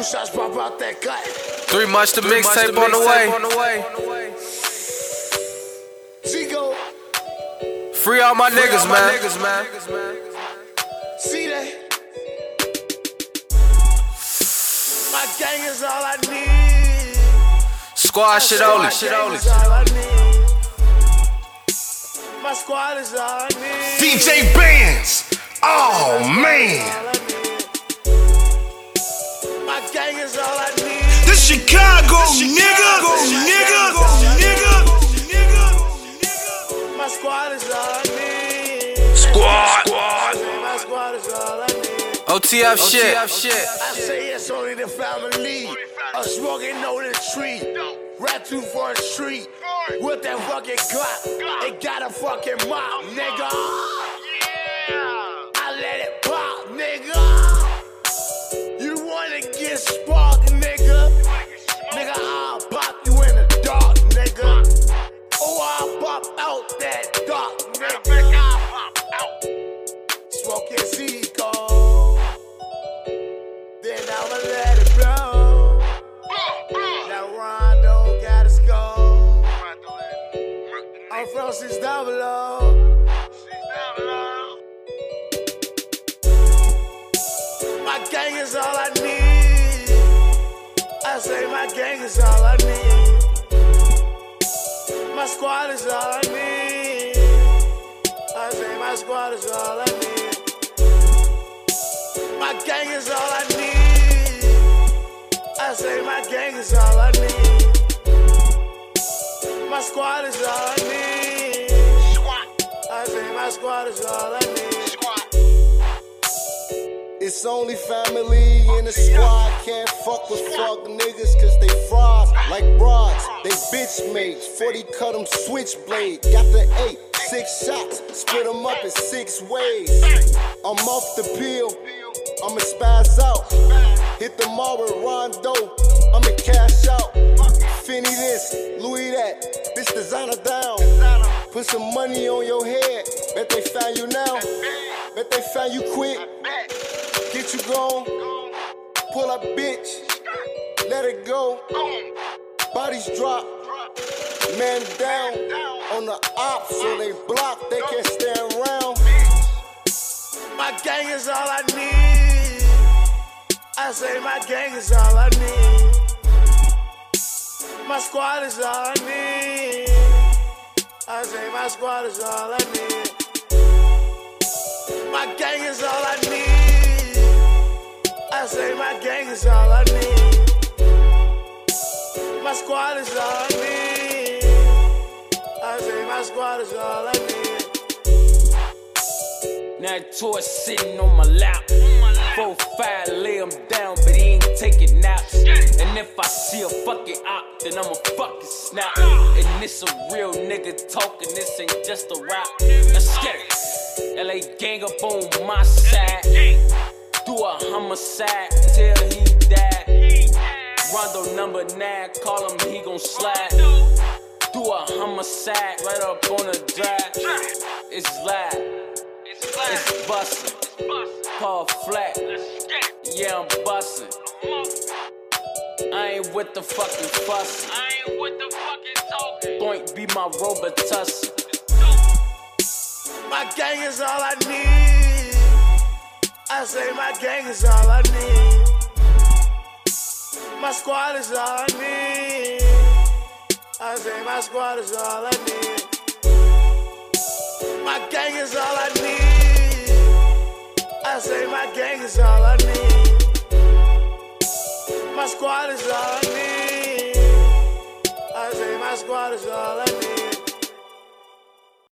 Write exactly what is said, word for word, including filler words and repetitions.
Two shots pop out that cut. Three much to mixtape on the way. Zico. Free all my niggas, man. See that? My gang is all I need. Squad shit only. Shit only. My squad is all I need. D J Bands. Oh man. My gang is all I need. This Chicago, nigga. Nigga. Nigga. My squad is all I need. Squad. My squad is all I need. O T F shit. I say it's only the family. A smoking on the tree. Rat two for a street. With that fucking clock. It got a fucking mop, nigga. I let it pop, nigga. You wanna get sparked, nigga. Nigga, I'll pop you in the dark, nigga. Oh, I'll pop out that dark, nigga. Smoking Zico. Then I'ma let it blow. That Rondo got us go. I'm from six double O. My gang is all I need. I say my gang is all I need. My squad is all I need. I say my squad is all I need. My gang is all I need. I say my gang is all I need. My squad is all I need. I say my squad is all I need. It's only family in the squad. Can't fuck with fuck niggas cause they frauds like broads. They bitch mates. forty cut them switchblade. Got the eight, six shots. Split them up in six ways. I'm off the pill. I'ma spaz out. Hit the mall with Rondo. I'ma cash out. Finny this, Louis that. Bitch designer down. Put some money on your head. Bet they found you now. Bet they found you quick. Get you gone. Pull up, bitch. Let it go. Bodies drop. Man down. On the ops, so they block. They can't stand around. My gang is all I need. I say my gang is all I need. My squad is all I need. I say my squad is all I need. My gang is all I need. I say my gang is all I need. My squad is all I need. I say my squad is all I need. Now toy sitting on my lap. Four, five, lay him down, but he ain't taking naps. And if I see a fucking op, then I'ma fucking snap. And this a real nigga talking, this ain't just a rap. Let's get it. L A gang up on my side. Do a homicide till he died. Rondo number nine, call him, he gon' slide. Do a homicide right up on the drive. It's live. It's bustin', Paul flat, yeah I'm bustin'. I ain't with the fucking fussin'. I ain't with the fucking talking. Point be my Robitussin. My gang is all I need. I say my gang is all I need. My squad is all I need. I say my squad is all I need. My gang is all I need. I say my gang is all I need. My squad is all I need. I say my squad is all I need.